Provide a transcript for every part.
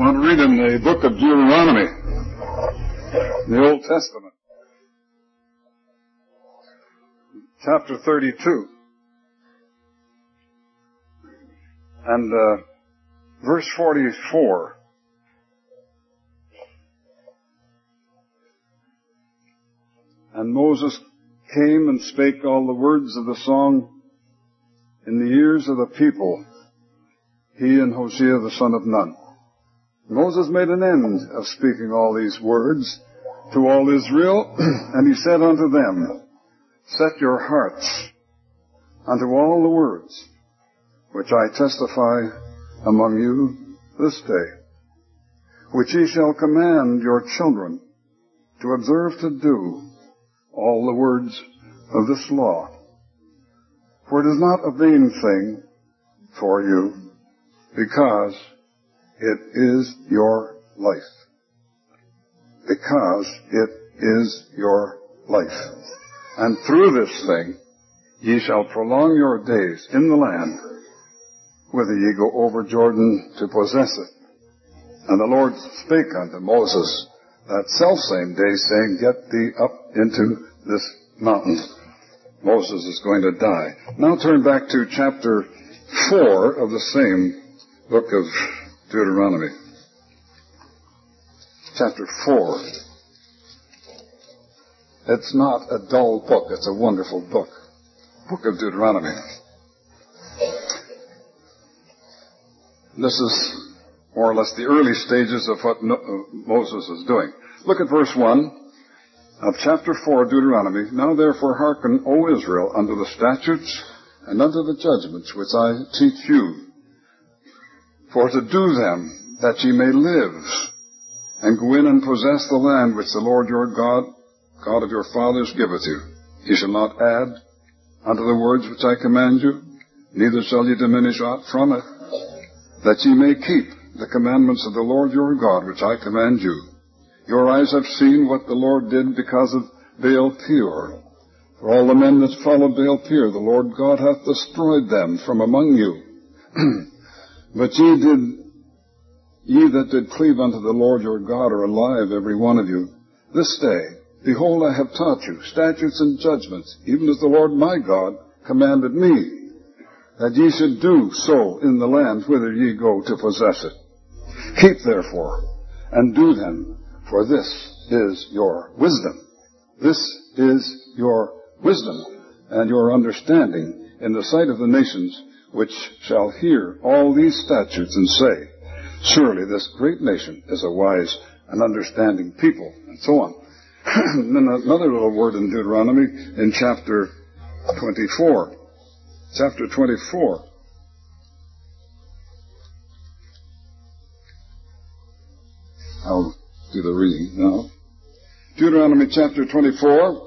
want to read in the book of Deuteronomy, the Old Testament, chapter 32, and verse 44. And Moses came and spake all the words of the song in the ears of the people, he and Hosea the son of Nun. Moses made an end of speaking all these words to all Israel, and he said unto them, set your hearts unto all the words which I testify among you this day, which ye shall command your children to observe to do all the words of this law. For it is not a vain thing for you, because it is your life. Because it is your life. And through this thing ye shall prolong your days in the land, whither ye go over Jordan to possess it. And the Lord spake unto Moses that selfsame day, saying, get thee up into this mountain. Moses is going to die. Now turn back to chapter 4 of the same book of Deuteronomy. Chapter 4. It's not a dull book. It's a wonderful book. Book of Deuteronomy. This is more or less the early stages of what Moses is doing. Look at verse 1 of chapter 4 of Deuteronomy. Now therefore hearken, O Israel, unto the statutes and unto the judgments which I teach you, for to do them, that ye may live, and go in and possess the land which the Lord your God, God of your fathers, giveth you. Ye shall not add unto the words which I command you, neither shall ye diminish aught from it, that ye may keep the commandments of the Lord your God, which I command you. Your eyes have seen what the Lord did because of Baal Peor. For all the men that followed Baal Peor, the Lord God hath destroyed them from among you. But ye that did cleave unto the Lord your God are alive, every one of you, this day. Behold, I have taught you statutes and judgments, even as the Lord my God commanded me, that ye should do so in the land whither ye go to possess it. Keep therefore, and do them, for this is your wisdom. This is your wisdom and your understanding in the sight of the nations, which shall hear all these statutes and say, surely this great nation is a wise and understanding people, and so on. And then another little word in Deuteronomy in chapter 24. Chapter 24. I'll do the reading now. Deuteronomy chapter 24.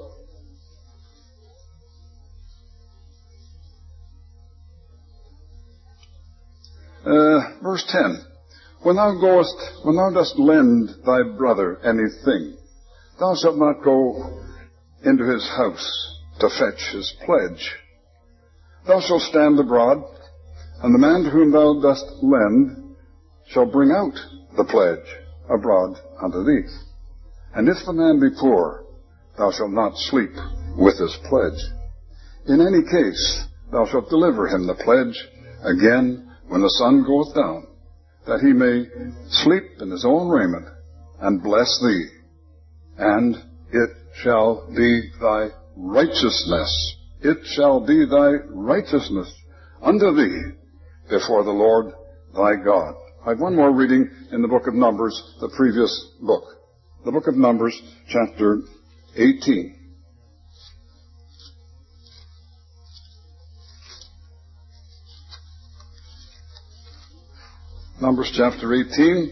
Verse 10. When thou dost lend thy brother anything, thou shalt not go into his house to fetch his pledge. Thou shalt stand abroad, and the man to whom thou dost lend shall bring out the pledge abroad unto thee. And if the man be poor, thou shalt not sleep with his pledge. In any case, thou shalt deliver him the pledge again when the sun goeth down, that he may sleep in his own raiment, and bless thee. And it shall be thy righteousness. It shall be thy righteousness unto thee before the Lord thy God. I have one more reading in the book of Numbers, the previous book. The book of Numbers, chapter 18. Numbers chapter 18.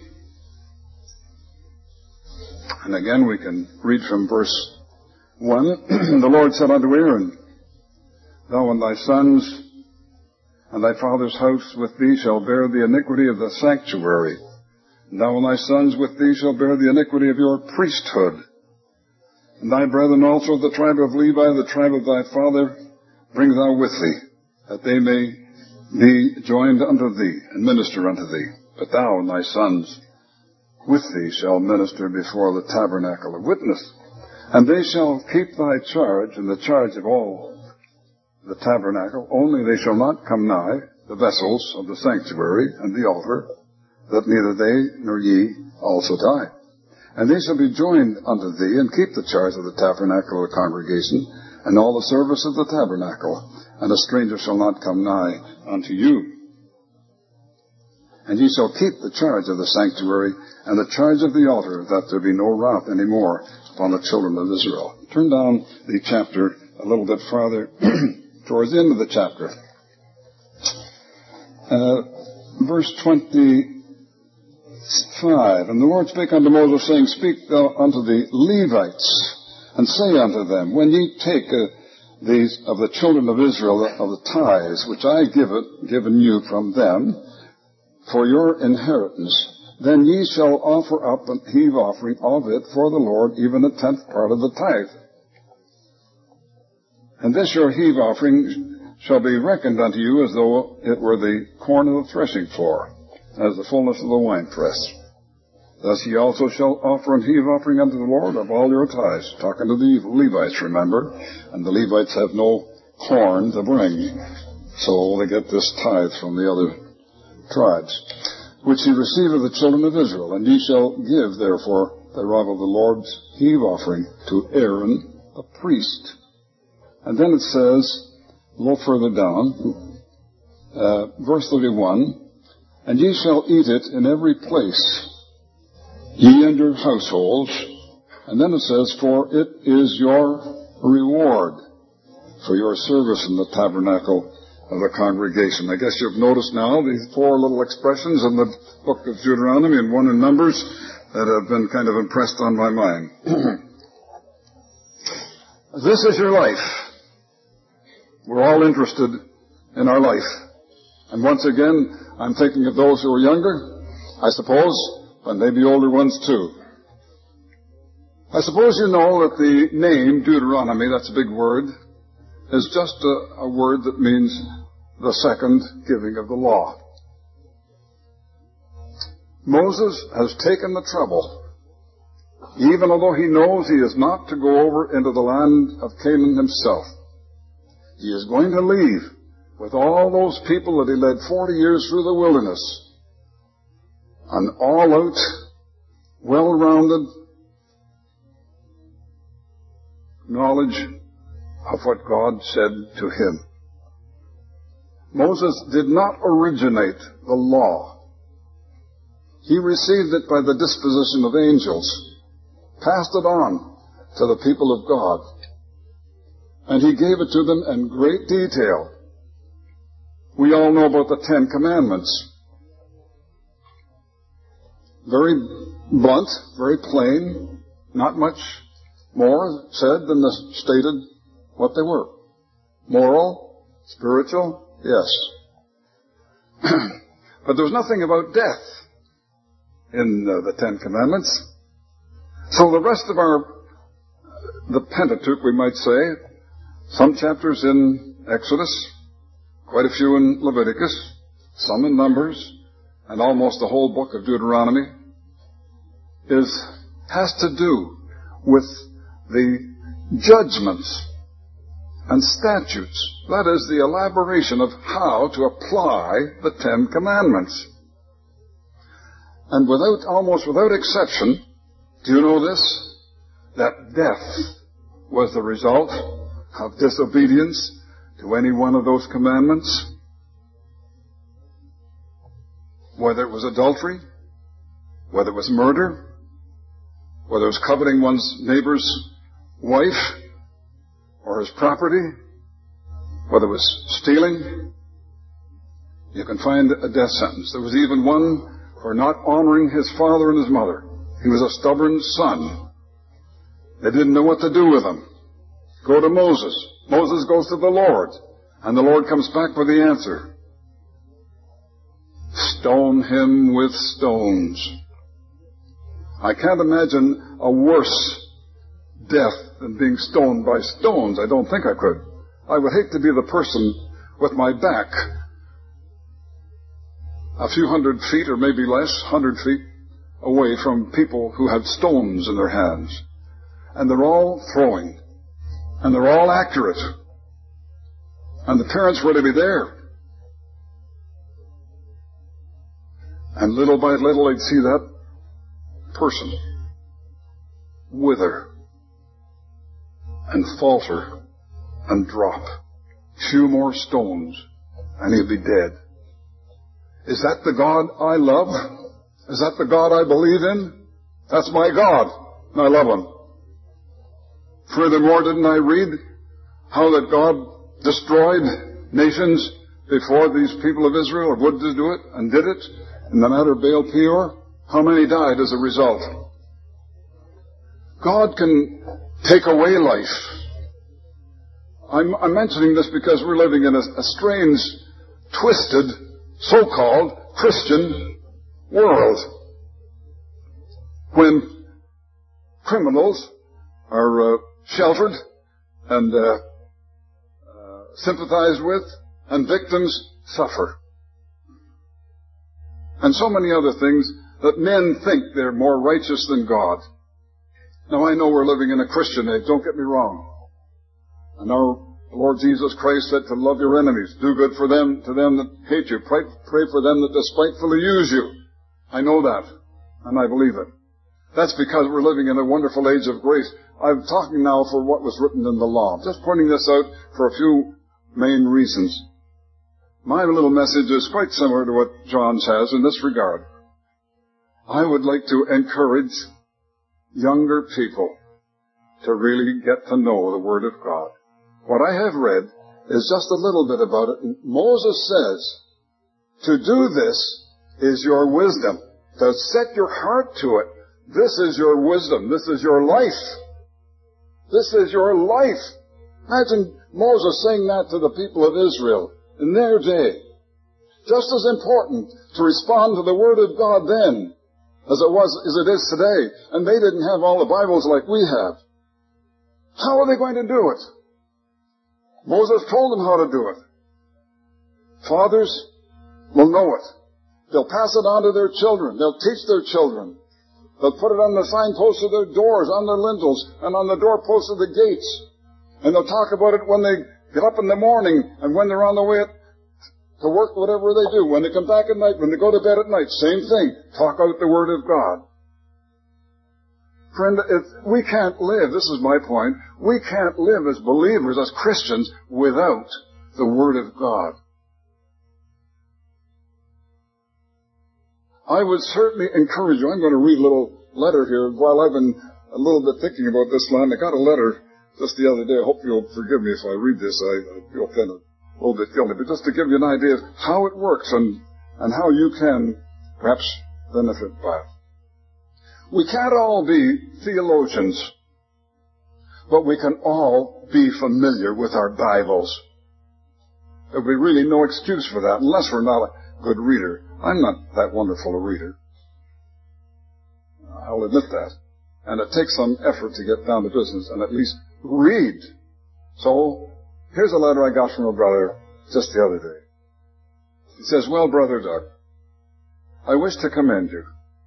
And again we can read from verse 1. The Lord said unto Aaron, thou and thy sons and thy father's house with thee shall bear the iniquity of the sanctuary. And thou and thy sons with thee shall bear the iniquity of your priesthood. And thy brethren also of the tribe of Levi, the tribe of thy father, bring thou with thee, that they may be joined unto thee, and minister unto thee. But thou and thy sons with thee shall minister before the tabernacle of witness. And they shall keep thy charge and the charge of all the tabernacle, only they shall not come nigh the vessels of the sanctuary and the altar, that neither they nor ye also die. And they shall be joined unto thee, and keep the charge of the tabernacle of the congregation, and all the service of the tabernacle, and a stranger shall not come nigh unto you. And ye shall keep the charge of the sanctuary, and the charge of the altar, that there be no wrath any more upon the children of Israel. Turn down the chapter a little bit farther, towards the end of the chapter. Verse 25, And the Lord spake unto Moses, saying, Speak thou unto the Levites, and say unto them, When ye take these of the children of Israel, of the tithes, which I given you from them, for your inheritance, then ye shall offer up a heave offering of it for the Lord, even a 10th part of the tithe. And this your heave offering shall be reckoned unto you as though it were the corn of the threshing floor, as the fullness of the winepress. Thus ye also shall offer an heave offering unto the Lord of all your tithes. Talking to the Levites, remember. And the Levites have no corn to bring, so they get this tithe from the other tribes, which ye receive of the children of Israel. And ye shall give, therefore, thereof of the Lord's heave offering to Aaron the priest. And then it says, a little further down, verse 31, And ye shall eat it in every place, ye and your households. And then it says, For it is your reward for your service in the tabernacle of the congregation. I guess you've noticed now these 4 little expressions in the book of Deuteronomy and 1 in Numbers that have been kind of impressed on my mind. This is your life. We're all interested in our life. And once again, I'm thinking of those who are younger, I suppose, but maybe older ones too. I suppose you know that the name Deuteronomy, that's a big word, is just a word that means the second giving of the law. Moses has taken the trouble, even although he knows he is not to go over into the land of Canaan himself. He is going to leave with all those people that he led 40 years through the wilderness. An all-out, well-rounded knowledge of what God said to him. Moses did not originate the law. He received it by the disposition of angels, passed it on to the people of God, and he gave it to them in great detail. We all know about the 10 Commandments. Very blunt, very plain, not much more said than the stated what they were. Moral, spiritual, yes. But there's nothing about death in the 10 Commandments. So the rest of the Pentateuch, we might say, some chapters in Exodus, quite a few in Leviticus, some in Numbers, and almost the whole book of Deuteronomy, has to do with the judgments and statutes. That is the elaboration of how to apply the 10 Commandments. And almost without exception, do you know this? That death was the result of disobedience to any one of those commandments. Whether it was adultery, whether it was murder, whether it was coveting one's neighbor's wife or his property, whether it was stealing, you can find a death sentence. There was even one for not honoring his father and his mother. He was a stubborn son. They didn't know what to do with him. Go to Moses. Moses goes to the Lord, and the Lord comes back with the answer. Stone him with stones. I can't imagine a worse death than being stoned by stones. I don't think I could. I would hate to be the person with my back a few 100 feet or maybe less, 100 feet away from people who had stones in their hands. And they're all throwing. And they're all accurate. And the parents were to be there. And little by little they'd see that person wither and falter and drop. Few more stones and he'll be dead. Is that the God I love? Is that the God I believe in? That's my God, and I love him. Furthermore, didn't I read how that God destroyed nations before these people of Israel would do it and did it? In the matter of Baal Peor, how many died as a result? God can take away life. I'm mentioning this because we're living in a strange, twisted, so-called Christian world. When criminals are sheltered and sympathized with, and victims suffer. And so many other things that men think they're more righteous than God. Now I know we're living in a Christian age, don't get me wrong. And our Lord Jesus Christ said to love your enemies, do good for them, to them that hate you, pray for them that despitefully use you. I know that, and I believe it. That's because we're living in a wonderful age of grace. I'm talking now for what was written in the law. Just pointing this out for a few main reasons. My little message is quite similar to what John's has in this regard. I would like to encourage younger people to really get to know the Word of God. What I have read is just a little bit about it. And Moses says, to do this is your wisdom. To set your heart to it. This is your wisdom. This is your life. This is your life. Imagine Moses saying that to the people of Israel in their day. Just as important to respond to the Word of God then as it is today. And they didn't have all the Bibles like we have. How are they going to do it? Moses told them how to do it. Fathers will know it. They'll pass it on to their children. They'll teach their children. They'll put it on the signposts of their doors, on their lintels, and on the doorposts of the gates. And they'll talk about it when they get up in the morning and when they're on the way to work, whatever they do. When they come back at night, when they go to bed at night, same thing. Talk out the Word of God. Friend, we can't live, this is my point, we can't live as believers, as Christians, without the Word of God. I would certainly encourage you, I'm going to read a little letter here, while I've been a little bit thinking about this line. I got a letter just the other day. I hope you'll forgive me if I read this. I feel kind of a little bit guilty, but just to give you an idea of how it works and how you can perhaps benefit by it. We can't all be theologians, but we can all be familiar with our Bibles. There'll be really no excuse for that unless we're not a good reader. I'm not that wonderful a reader. I'll admit that. And it takes some effort to get down to business and at least read. So, here's a letter I got from a brother just the other day. He says, well, Brother Doug, I wish to commend you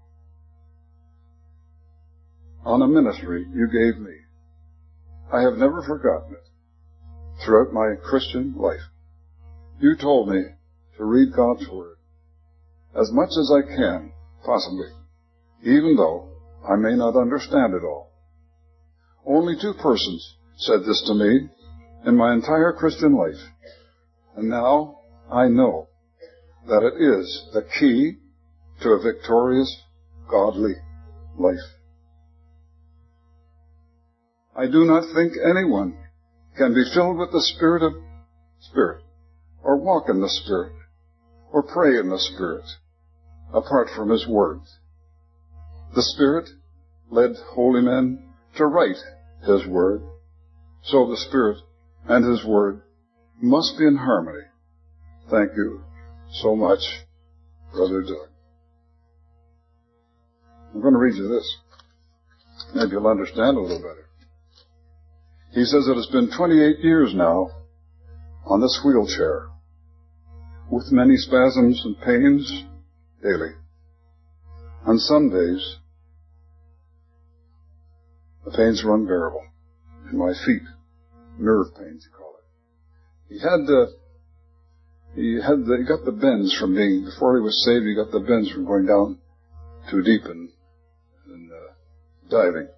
on a ministry you gave me. I have never forgotten it throughout my Christian life. You told me to read God's Word as much as I can, possibly, even though I may not understand it all. Only 2 persons said this to me in my entire Christian life, and now I know that it is the key to a victorious, godly life. I do not think anyone can be filled with the Spirit, or walk in the Spirit, or pray in the Spirit, apart from His Word. The Spirit led holy men to write His Word, so the Spirit and His Word must be in harmony. Thank you so much, Brother Doug. I'm going to read you this. Maybe you'll understand a little better. He says it has been 28 years now on this wheelchair, with many spasms and pains daily. On some days, the pains were unbearable in my feet. Nerve pains, you call it. He got the bends from being, before he was saved, he got the bends from going down too deep and diving.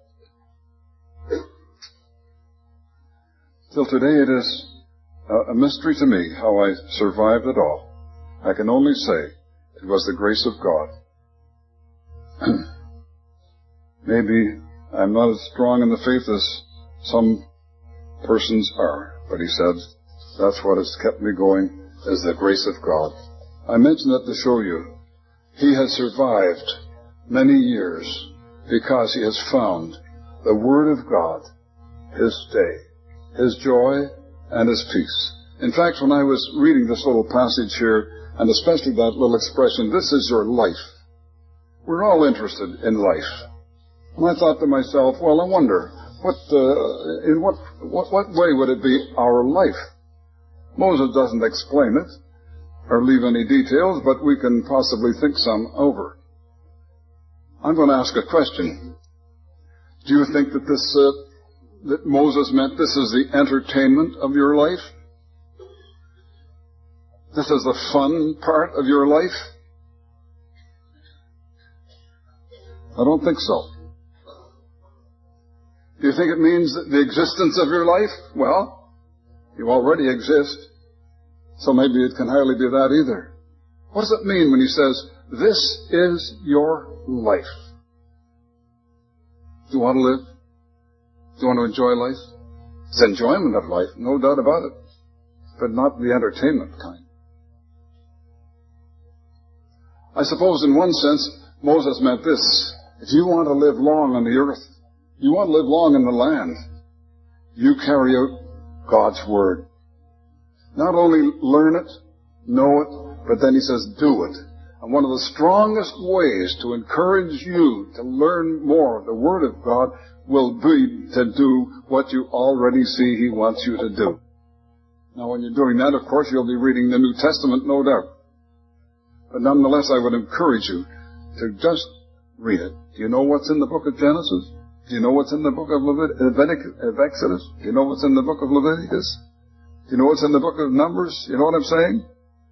Till today it is a mystery to me how I survived it all. I can only say it was the grace of God. Maybe I'm not as strong in the faith as some persons are, but he said, that's what has kept me going, is the grace of God. I mention that to show you, he has survived many years because he has found the Word of God, his stay, his joy, and his peace. In fact, when I was reading this little passage here, and especially that little expression, this is your life. We're all interested in life. And I thought to myself, well, I wonder, in what way would it be our life? Moses doesn't explain it, or leave any details, but we can possibly think some over. I'm going to ask a question. Do you think that that Moses meant this is the entertainment of your life? This is the fun part of your life? I don't think so. Do you think it means the existence of your life? Well, you already exist, so maybe it can hardly be that either. What does it mean when he says, this is your life? Do you want to live? Do you want to enjoy life? It's enjoyment of life, no doubt about it, but not the entertainment kind. I suppose in one sense, Moses meant this. If you want to live long on the earth, you want to live long in the land, you carry out God's Word. Not only learn it, know it, but then he says, do it. And one of the strongest ways to encourage you to learn more of the Word of God will be to do what you already see he wants you to do. Now, when you're doing that, of course, you'll be reading the New Testament, no doubt. But nonetheless, I would encourage you to just read it. Do you know what's in the book of Genesis? Do you know what's in the book of Exodus? Do you know what's in the book of Leviticus? Do you know what's in the book of Numbers? You know what I'm saying?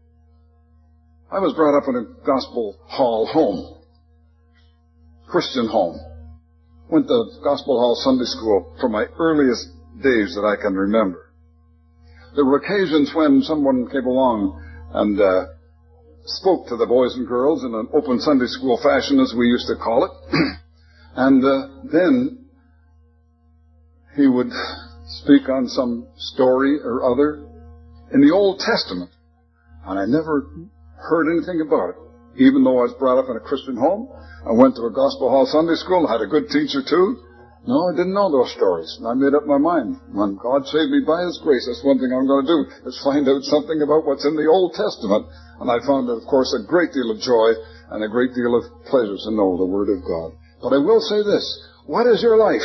I was brought up in a gospel hall home. Christian home. Went to gospel hall Sunday school from my earliest days that I can remember. There were occasions when someone came along and spoke to the boys and girls in an open Sunday school fashion, as we used to call it. And then he would speak on some story or other in the Old Testament. And I never heard anything about it. Even though I was brought up in a Christian home, I went to a gospel hall Sunday school, had a good teacher too. No, I didn't know those stories. And I made up my mind. When God saved me by His grace, that's one thing I'm going to do, is find out something about what's in the Old Testament. And I found, of course, a great deal of joy and a great deal of pleasure to know the Word of God. But I will say this. What is your life?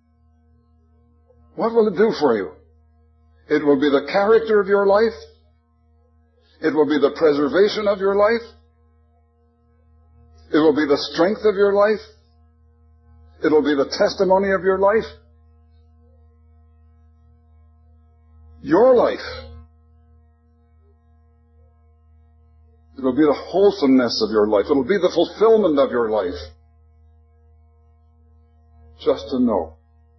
What will it do for you? It will be the character of your life. It will be the preservation of your life. It will be the strength of your life. It will be the testimony of your life. Your life. It will be the wholesomeness of your life. It will be the fulfillment of your life. Just to know.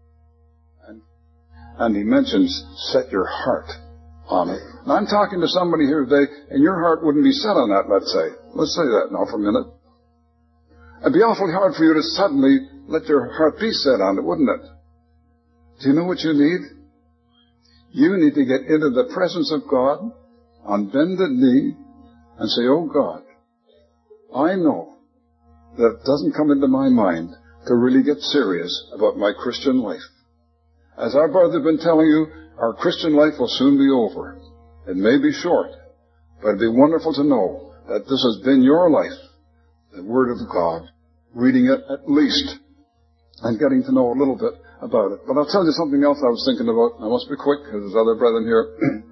And he mentions, set your heart on it. Now I'm talking to somebody here today, and your heart wouldn't be set on that, let's say. Let's say that now for a minute. It'd be awfully hard for you to suddenly let your heart be set on it, wouldn't it? Do you know what you need? You need to get into the presence of God on bended knee and say, oh God, I know that it doesn't come into my mind to really get serious about my Christian life. As our brother has been telling you, our Christian life will soon be over. It may be short, but it'd be wonderful to know that this has been your life, the Word of God, reading it at least, and getting to know a little bit about it. But I'll tell you something else I was thinking about. I must be quick, because there's other brethren here.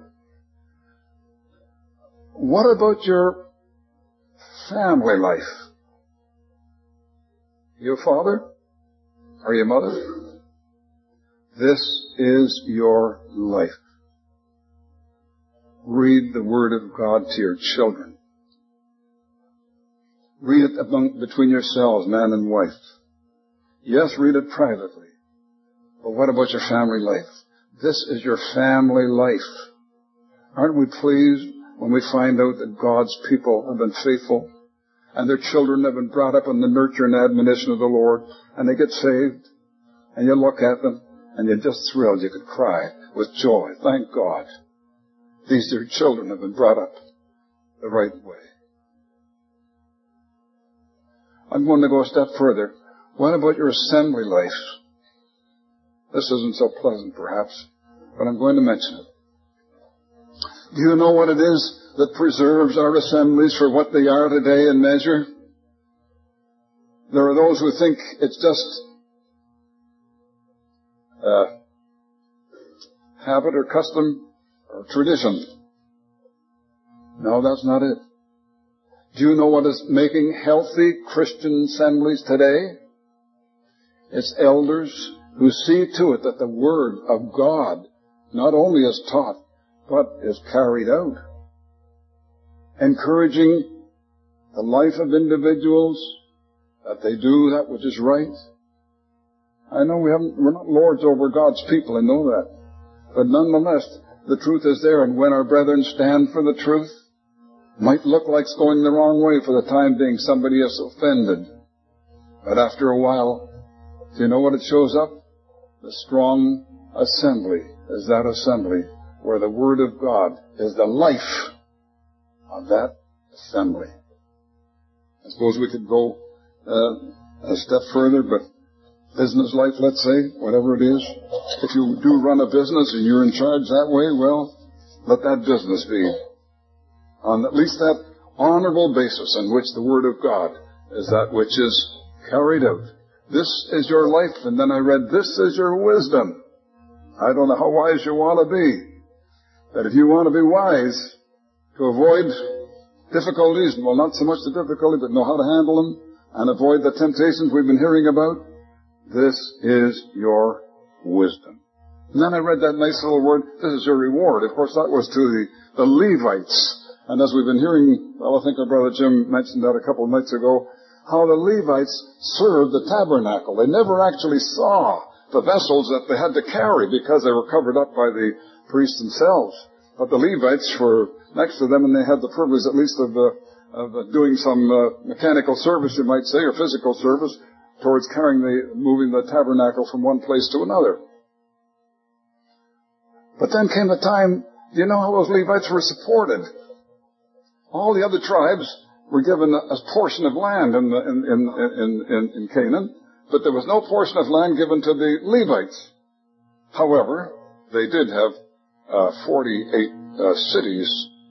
What about your family life? You a father? Are you a mother? This is your life. Read the Word of God to your children. Read it between yourselves, man and wife. Yes, read it privately. But what about your family life? This is your family life. Aren't we pleased when we find out that God's people have been faithful and their children have been brought up in the nurture and admonition of the Lord, and they get saved, and you look at them and you're just thrilled. You could cry with joy. Thank God. These dear children have been brought up the right way. I'm going to go a step further. What about your assembly life? This isn't so pleasant, perhaps, but I'm going to mention it. Do you know what it is that preserves our assemblies for what they are today in measure? There are those who think it's just habit or custom or tradition. No, that's not it. Do you know what is making healthy Christian assemblies today? It's elders who see to it that the Word of God not only is taught, but is carried out. Encouraging the life of individuals, that they do that which is right. I know we're not lords over God's people, I know that. But nonetheless, the truth is there, and when our brethren stand for the truth, might look like it's going the wrong way for the time being, somebody is offended. But after a while, do you know what it shows up? The strong assembly is that assembly where the Word of God is the life of that assembly. I suppose we could go a step further, but business life, let's say, whatever it is, if you do run a business and you're in charge that way, well, let that business be on at least that honorable basis on which the Word of God is that which is carried out. This is your life. And then I read, this is your wisdom. I don't know how wise you want to be. But if you want to be wise, to avoid difficulties, well, not so much the difficulty, but know how to handle them and avoid the temptations we've been hearing about, this is your wisdom. And then I read that nice little word, this is your reward. Of course, that was to the Levites. And as we've been hearing, well, I think our brother Jim mentioned that a couple of nights ago, how the Levites served the tabernacle. They never actually saw the vessels that they had to carry because they were covered up by the priests themselves. But the Levites were next to them, and they had the privilege at least of doing some mechanical service, you might say, or physical service towards moving the tabernacle from one place to another. But then came a time, do you know how those Levites were supported? All the other tribes were given a portion of land in Canaan, but there was no portion of land given to the Levites. However, they did have 48 cities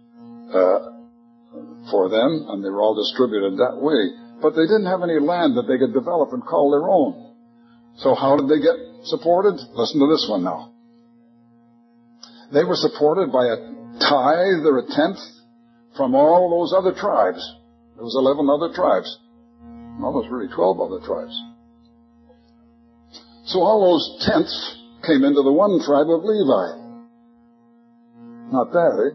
for them, and they were all distributed that way. But they didn't have any land that they could develop and call their own. So how did they get supported? Listen to this one now. They were supported by a tithe or a tenth from all those other tribes. There was 11 other tribes. Well, there was really 12 other tribes. So all those tenths came into the one tribe of Levi. Not bad, eh?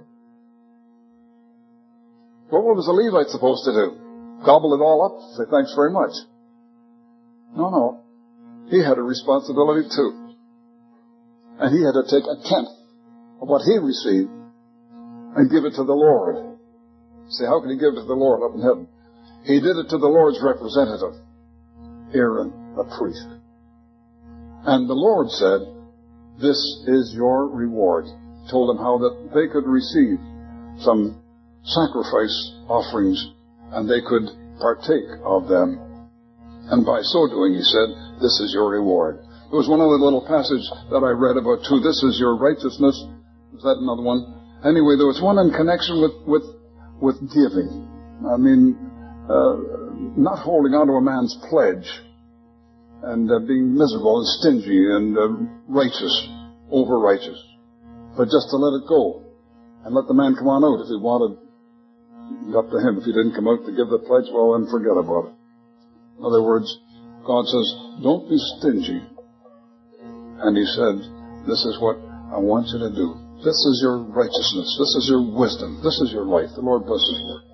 Well, what was the Levite supposed to do? Gobble it all up? Say thanks very much? No. He had a responsibility too. And he had to take a tenth of what he received and give it to the Lord. Say, how can he give it to the Lord up in heaven? He did it to the Lord's representative, Aaron, the priest. And the Lord said, this is your reward. Told them how that they could receive some sacrifice offerings and they could partake of them. And by so doing, he said, this is your reward. There was one other little passage that I read about too. This is your righteousness. Was that another one? Anyway, there was one in connection with giving. I mean, not holding on to a man's pledge and being miserable and stingy and over-righteous. But just to let it go and let the man come on out if he wanted. Up to him. If he didn't come out to give the pledge, well, then forget about it. In other words, God says, don't be stingy. And He said, this is what I want you to do. This is your righteousness. This is your wisdom. This is your life. The Lord bless His word.